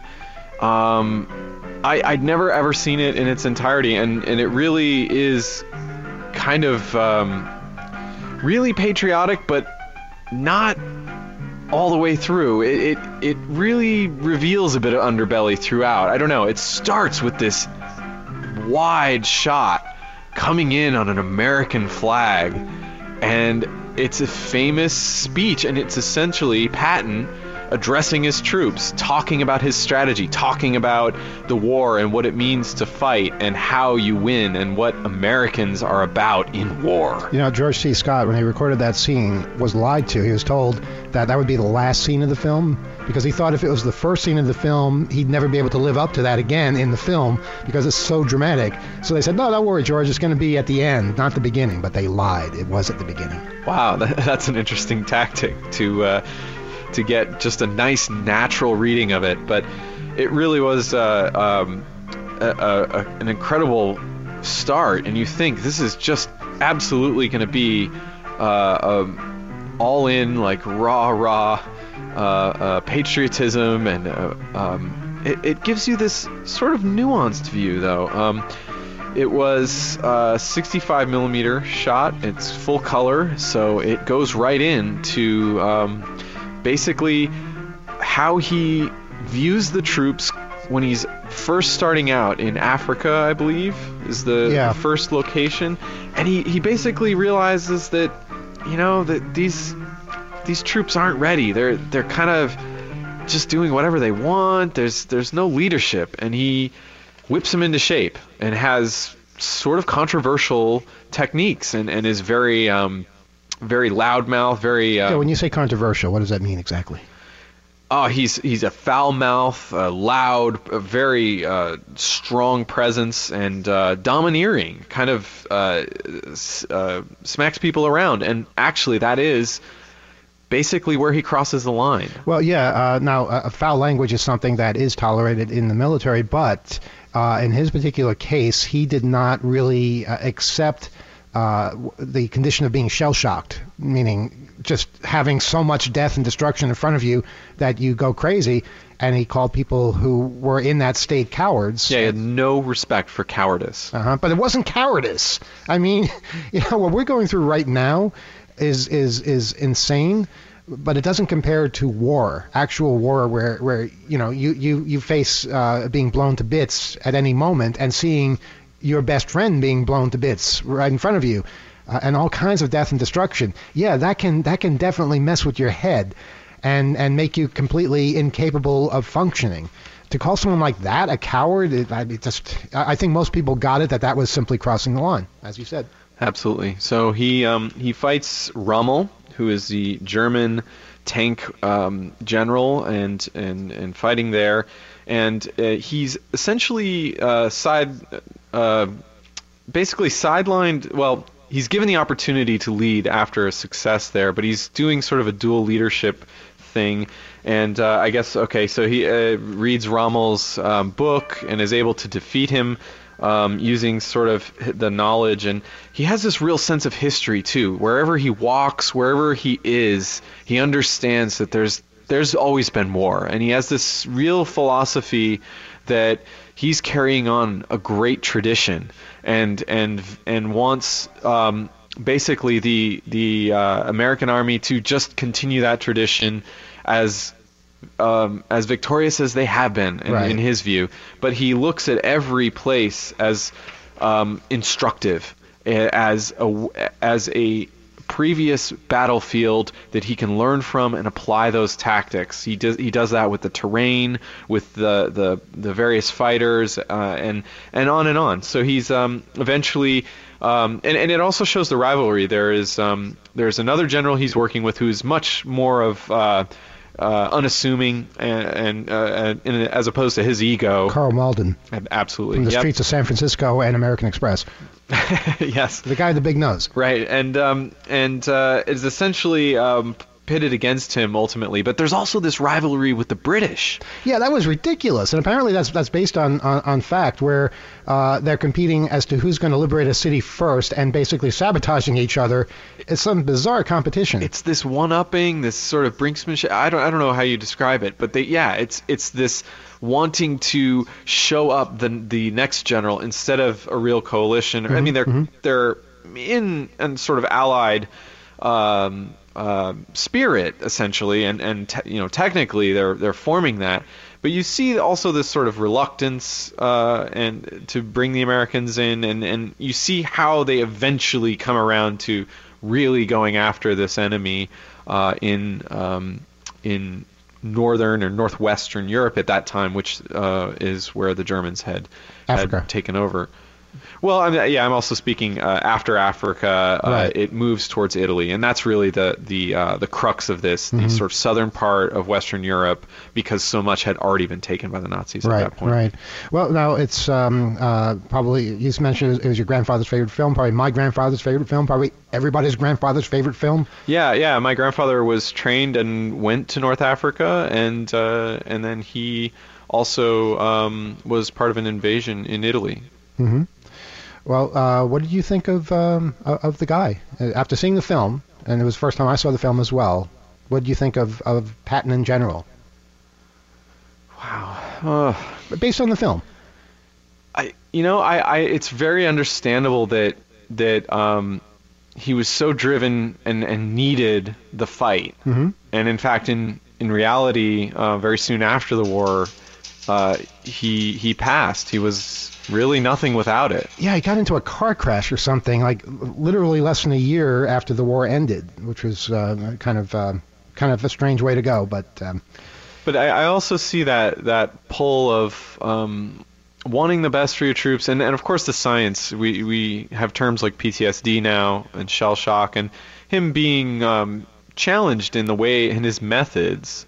Um, I, I'd never ever seen it in its entirety, and, and it really is kind of um, really patriotic, but not all the way through. It, it it really reveals a bit of underbelly throughout. I don't know. It starts with this wide shot coming in on an American flag, and it's a famous speech, and it's essentially Patton addressing his troops, talking about his strategy, talking about the war and what it means to fight and how you win and what Americans are about in war. You know, George C. Scott, when he recorded that scene, was lied to. He was told that that would be the last scene of the film because he thought if it was the first scene of the film, he'd never be able to live up to that again in the film because it's so dramatic. So they said, no, don't worry, George, it's going to be at the end, not the beginning. But they lied. It was at the beginning. Wow, that, that's an interesting tactic to... Uh, to get just a nice natural reading of it, but it really was uh, um, a, a, a, an incredible start, and you think this is just absolutely going to be uh, um, all in, like raw raw uh, uh, patriotism, and uh, um, it, it gives you this sort of nuanced view though. Um, it was a sixty-five millimeter shot. It's full color, so it goes right into um, basically how he views the troops when he's first starting out in Africa, I believe, is the, Yeah. the first location. And he, he basically realizes that, you know, that these these troops aren't ready. They're they're kind of just doing whatever they want. There's there's no leadership. And he whips them into shape and has sort of controversial techniques and, and is very um, very loudmouth, very... Uh, Yeah, when you say controversial, what does that mean exactly? Oh, he's he's a foul mouth, uh, loud, a very uh, strong presence, and uh, domineering. Kind of uh, s- uh, smacks people around, and actually, that is basically where he crosses the line. Well, yeah. Uh, now, uh, foul language is something that is tolerated in the military, but uh, in his particular case, he did not really uh, accept uh, w- the condition of being shell-shocked, meaning just having so much death and destruction in front of you that you go crazy. And he called people who were in that state cowards. Yeah, he had no respect for cowardice. Uh-huh. But it wasn't cowardice. I mean, you know, what we're going through right now is is is insane, but it doesn't compare to war, actual war, where where you know you you you face uh, being blown to bits at any moment and seeing your best friend being blown to bits right in front of you, uh, and all kinds of death and destruction. Yeah, that can that can definitely mess with your head, and and make you completely incapable of functioning. To call someone like that a coward, it, I it just I I think most people got it that that was simply crossing the line, as you said. Absolutely. So he um, he fights Rommel, who is the German tank um, general, and, and and fighting there, and uh, he's essentially uh, side uh, basically sidelined. Well, he's given the opportunity to lead after a success there, but he's doing sort of a dual leadership thing. And uh, I guess okay, so he uh, reads Rommel's um, book and is able to defeat him. Um, using sort of the knowledge, and he has this real sense of history too. Wherever he walks, wherever he is, he understands that there's there's always been war, and he has this real philosophy that he's carrying on a great tradition, and and and wants um, basically the the uh, American army to just continue that tradition as Um, as victorious as they have been in, Right. in his view, but he looks at every place as um, instructive, eh, as a as a previous battlefield that he can learn from and apply those tactics. He does he does that with the terrain, with the the, the various fighters, uh, and and on and on. So he's um, eventually. Um, and, and it also shows the rivalry. There is um, there's another general he's working with who's much more of uh, Uh, unassuming and, and, uh, and as opposed to his ego. Carl Malden Absolutely. from the Yep. streets of San Francisco and American Express. Yes. The guy with the big nose. Right. And um, and uh, is essentially um, pitted against him ultimately. But there's also this rivalry with the British. Yeah, that was ridiculous, and apparently that's that's based on on, on fact, where uh, they're competing as to who's going to liberate a city first, and basically sabotaging each other. It's some bizarre competition. It's this one-upping, this sort of brinksmanship. I don't I don't know how you describe it, but they, yeah, it's it's this wanting to show up the the next general instead of a real coalition. I mean, they're they're in and sort of allied um, uh, spirit essentially, and and te- you know technically they're they're forming that. But you see also this sort of reluctance uh, and to bring the Americans in, and, and you see how they eventually come around to really going after this enemy uh, in um, in northern or northwestern Europe at that time, which uh, is where the Germans had, Africa. had taken over. Well, I mean, yeah, I'm also speaking uh, after Africa. Uh, Right. It moves towards Italy, and that's really the the uh, the crux of this, the sort of southern part of Western Europe, because so much had already been taken by the Nazis at Right, that point. right. Well, now it's um, uh, probably, you mentioned it was your grandfather's favorite film, probably my grandfather's favorite film, probably everybody's grandfather's favorite film. Yeah, yeah. My grandfather was trained and went to North Africa, and uh, and then he also um, was part of an invasion in Italy. hmm Well, uh, what did you think of um, of of the guy? Uh, After seeing the film, and it was the first time I saw the film as well, what did you think of, of Patton in general? Wow. Uh, Based on the film. I, you know, I, I, it's very understandable that that um, he was so driven and, and needed the fight. Mm-hmm. And in fact, in in reality, uh, very soon after the war, uh, he he passed. He was really nothing without it. Yeah, he got into a car crash or something, like literally less than a year after the war ended, which was uh, kind of uh, kind of a strange way to go. But um, but I, I also see that that pull of um, wanting the best for your troops, and, and of course the science. We we have terms like P T S D now and shell shock, and him being um, challenged in the way in his methods.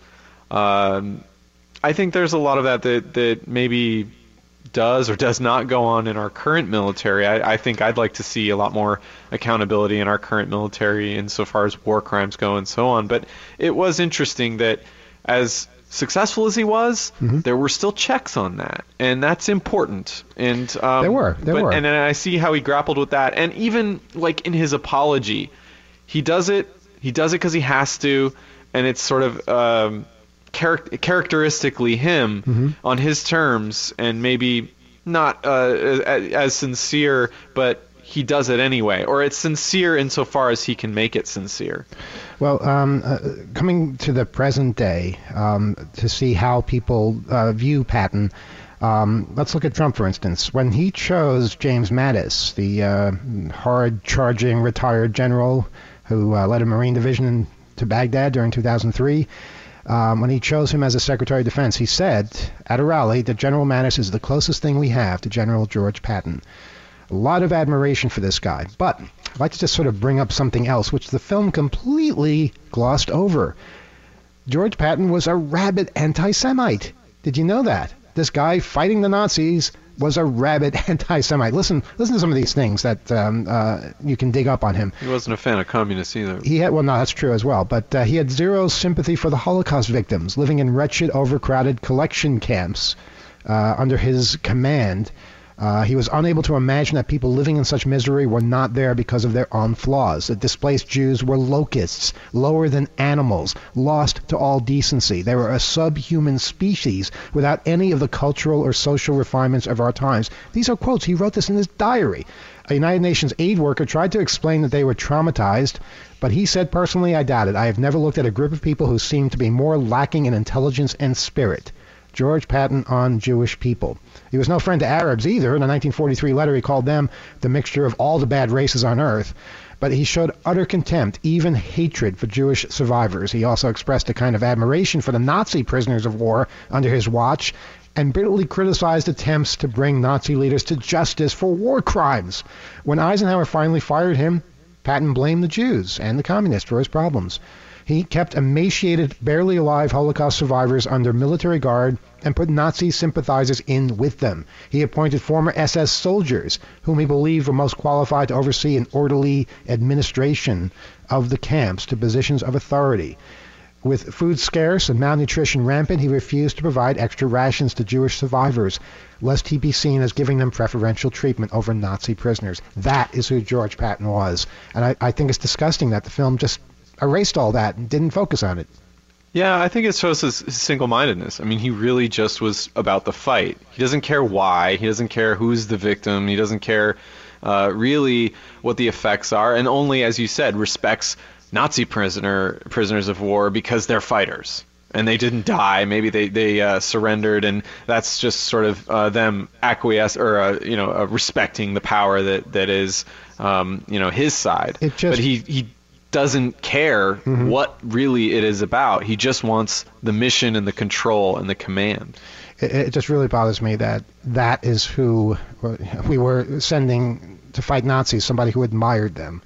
Um, I think there's a lot of that that, that maybe does or does not go on in our current military. I, I think I'd like to see a lot more accountability in our current military insofar as war crimes go and so on. But it was interesting that as successful as he was, mm-hmm. there were still checks on that, and that's important. And um, there were, there but, were. And I see how he grappled with that, and even like in his apology, he does it. He does it because he has to, and it's sort of um, char- characteristically him mm-hmm. on his terms, and maybe not uh, as, as sincere, but he does it anyway, or it's sincere insofar as he can make it sincere. Well, um, uh, coming to the present day, um, to see how people uh, view Patton, um, let's look at Trump, for instance. When he chose James Mattis, the uh, hard-charging retired general who uh, led a Marine division to Baghdad during two thousand three, um, when he chose him as a Secretary of Defense, he said at a rally that General Mattis is the closest thing we have to General George Patton. A lot of admiration for this guy. But I'd like to just sort of bring up something else, which the film completely glossed over. George Patton was a rabid anti-Semite. Did you know that? This guy fighting the Nazis was a rabid anti-Semite. Listen, listen to some of these things that um, uh, you can dig up on him. He wasn't a fan of communists either. He had, well, no, that's true as well. But uh, he had zero sympathy for the Holocaust victims living in wretched, overcrowded collection camps uh, under his command. Uh, he was unable to imagine that people living in such misery were not there because of their own flaws. The displaced Jews were locusts, lower than animals, lost to all decency. They were a subhuman species without any of the cultural or social refinements of our times. These are quotes. He wrote this in his diary. A United Nations aid worker tried to explain that they were traumatized, but he said, personally, I doubt it. I have never looked at a group of people who seem to be more lacking in intelligence and spirit. George Patton on Jewish people. He was no friend to Arabs either. In a nineteen forty-three letter, he called them the mixture of all the bad races on earth. But he showed utter contempt, even hatred for Jewish survivors. He also expressed a kind of admiration for the Nazi prisoners of war under his watch, and bitterly criticized attempts to bring Nazi leaders to justice for war crimes. When Eisenhower finally fired him, Patton blamed the Jews and the communists for his problems. He kept emaciated, barely alive Holocaust survivors under military guard and put Nazi sympathizers in with them. He appointed former S S soldiers, whom he believed were most qualified to oversee an orderly administration of the camps, to positions of authority. With food scarce and malnutrition rampant, he refused to provide extra rations to Jewish survivors, lest he be seen as giving them preferential treatment over Nazi prisoners. That is who George Patton was. And I, I think it's disgusting that the film just erased all that and didn't focus on it. Yeah, I think it shows his, his single-mindedness. I mean, he really just was about the fight. He doesn't care why. He doesn't care who's the victim. He doesn't care uh, really what the effects are, and only, as you said, respects Nazi prisoner prisoners of war because they're fighters. And they didn't die. Maybe they they uh, surrendered, and that's just sort of uh, them acquiesce or uh, you know uh, respecting the power that that is um, you know his side. It just, but he he. doesn't care mm-hmm. what really it is about. He just wants the mission and the control and the command. It, it just really bothers me that that is who we were sending to fight Nazis, somebody who admired them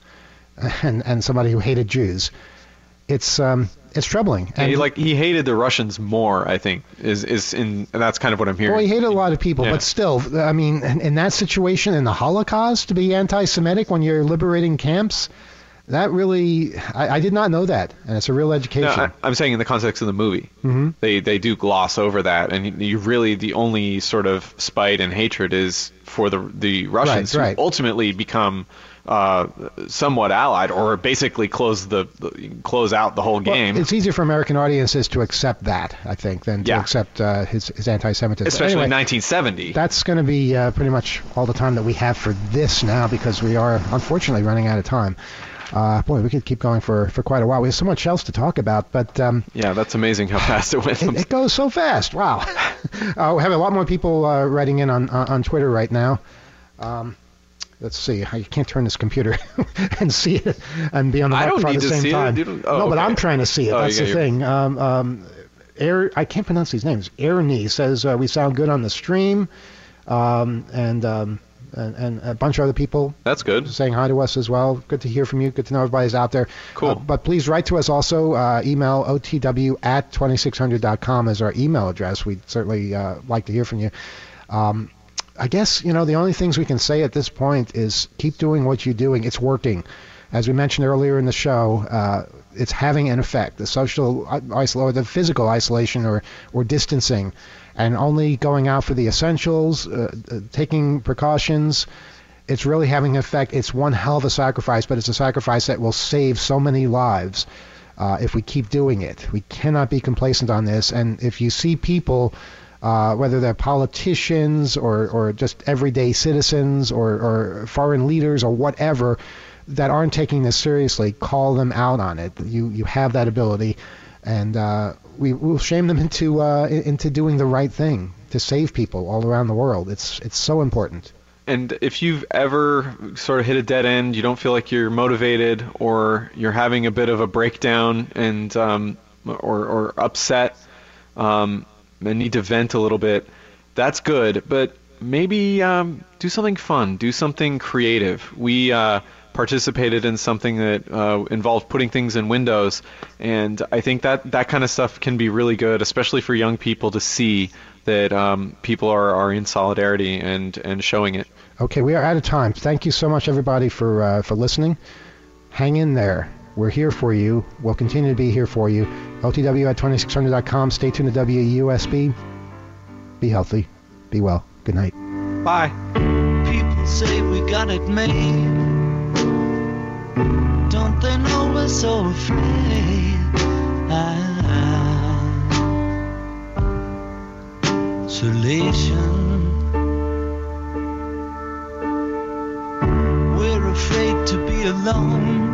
and and somebody who hated Jews. It's um it's troubling. And yeah, he like he hated the Russians more, I think, is is in and that's kind of what I'm hearing. Well, he hated a lot of people, yeah. But still, I mean, in, in that situation, in the Holocaust, to be anti-Semitic when you're liberating camps, that really, I, I did not know that, and it's a real education. No, I, I'm saying in the context of the movie, mm-hmm. they they do gloss over that, and you really the only sort of spite and hatred is for the the Russians, right, right. who ultimately become uh, somewhat allied, or basically close the, the close out the whole game. Well, it's easier for American audiences to accept that, I think, than to yeah. accept uh, his his anti-Semitism. Especially anyway, in nineteen seventy. That's going to be uh, pretty much all the time that we have for this now, because we are unfortunately running out of time. Uh, boy, we could keep going for, for quite a while. We have so much else to talk about, but um, yeah, that's amazing how fast it went. it, it goes so fast. Wow. uh, we have a lot more people uh, writing in on on Twitter right now. Um, let's see. I can't turn this computer and see it and be on the microphone at the same time. It, oh, no, okay. but I'm trying to see it. Oh, That's the your... thing. Um, um, Air, I can't pronounce these names. Ernie says uh, we sound good on the stream, um, and. Um, And, and a bunch of other people. That's good. Saying hi to us as well. Good to hear from you. Good to know everybody's out there. Cool. Uh, but please write to us also. Uh, email O T W at twenty-six hundred dot com is our email address. We'd certainly uh, like to hear from you. Um, I guess, you know, the only things we can say at this point is keep doing what you're doing. It's working. As we mentioned earlier in the show, uh, it's having an effect. The social isolation, or the physical isolation or, or distancing, and only going out for the essentials, uh, uh, taking precautions, it's really having an effect. It's one hell of a sacrifice, but it's a sacrifice that will save so many lives uh, if we keep doing it. We cannot be complacent on this. And if you see people, uh, whether they're politicians or, or just everyday citizens or, or foreign leaders or whatever, that aren't taking this seriously, call them out on it. You, you have that ability. And uh, we will shame them into uh, into doing the right thing to save people all around the world. It's it's so important. And if you've ever sort of hit a dead end, you don't feel like you're motivated, or you're having a bit of a breakdown and um, or, or upset um, and need to vent a little bit, that's good. But maybe um, do something fun, do something creative. We uh, participated in something that uh, involved putting things in windows, and I think that that kind of stuff can be really good, especially for young people to see that um, people are, are in solidarity and, and showing it. Okay, we are out of time. Thank you so much, everybody, for uh, for listening. Hang in there. We're here for you. We'll continue to be here for you. O T W at twenty-six hundred dot com. Stay tuned to W U S B. Be healthy. Be well. Good night. Bye. People say we got it made. Don't they know we're so afraid? Ah, isolation. We're afraid to be alone.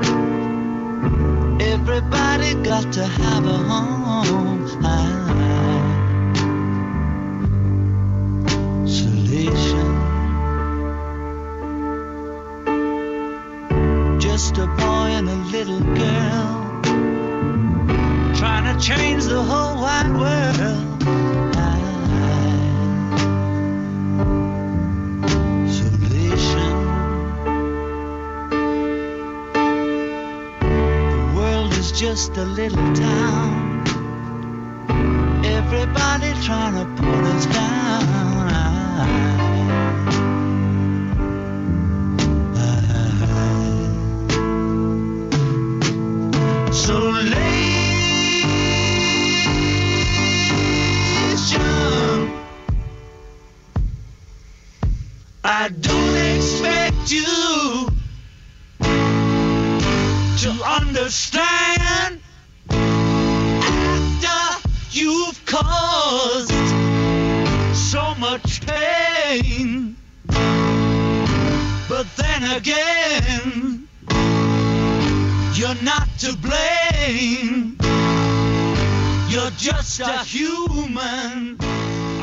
Everybody got to have a home. Ah, isolation. Just a boy and a little girl trying to change the whole wide world. Isolation. The world is just a little town. Everybody trying to put us down. Isolation. I don't expect you to understand after you've caused so much pain. But then again, you're not to blame. You're just a human.